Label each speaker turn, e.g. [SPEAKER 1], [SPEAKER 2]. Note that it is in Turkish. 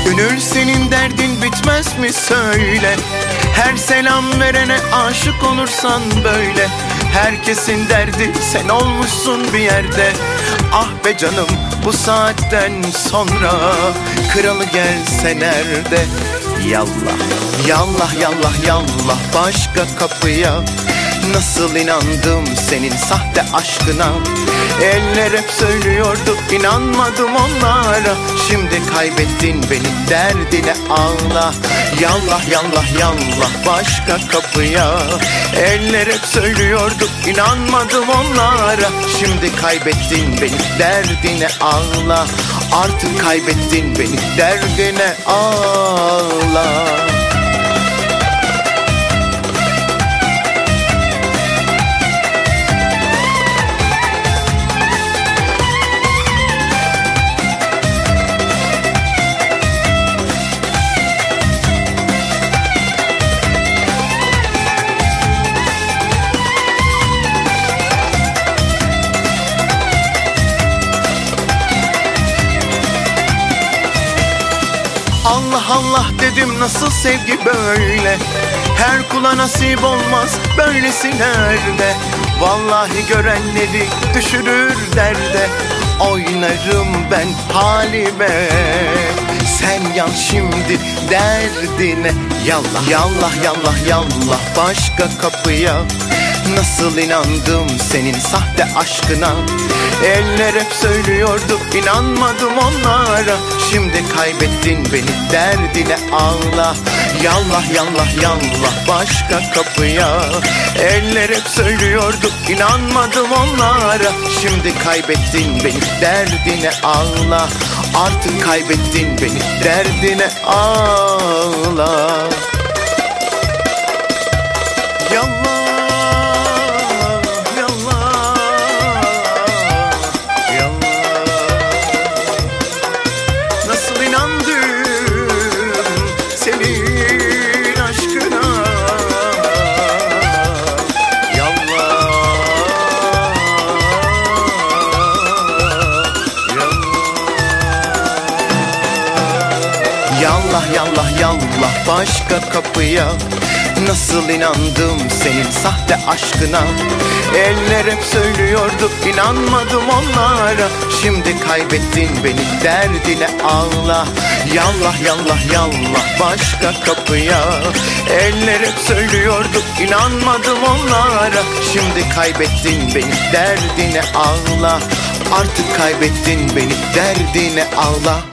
[SPEAKER 1] Gönül senin derdin bitmez mi söyle? Her selam verene aşık olursan böyle. Herkesin derdi sen olmuşsun bir yerde. Ah be canım bu saatten sonra kralı gelse nerede? Yallah, yallah, yallah, yallah başka kapıya. Nasıl inandım senin sahte aşkına. Eller hep söylüyordu, inanmadım onlara. Şimdi kaybettin beni, derdine ağla. Yallah, yallah, yallah başka kapıya. Eller hep söylüyordu, inanmadım onlara. Şimdi kaybettin beni, derdine ağla. Artık kaybettin beni, derdine ağla. Allah Allah dedim nasıl sevgi böyle? Her kula nasip olmaz böylesi nerede? Vallahi görenleri düşürür derde. Oynarım ben halime, sen yan şimdi derdine. Yallah, yallah, yallah, yallah başka kapıya. Nasıl inandım senin sahte aşkına. Eller hep söylüyordu, inanmadım onlara. Şimdi kaybettin beni, derdine ağla. Yallah, yallah, yallah başka kapıya. Eller hep söylüyordu, inanmadım onlara. Şimdi kaybettin beni, derdine ağla. Artık kaybettin beni, derdine ağla. Yallah. Yallah, yallah, yallah başka kapıya. Nasıl inandım senin sahte aşkına. Eller hep söylüyordu, inanmadım onlara. Şimdi kaybettin beni, derdine ağla. Yallah, yallah, yallah başka kapıya. Eller hep söylüyordu, inanmadım onlara. Şimdi kaybettin beni, derdine ağla. Artık kaybettin beni, derdine ağla.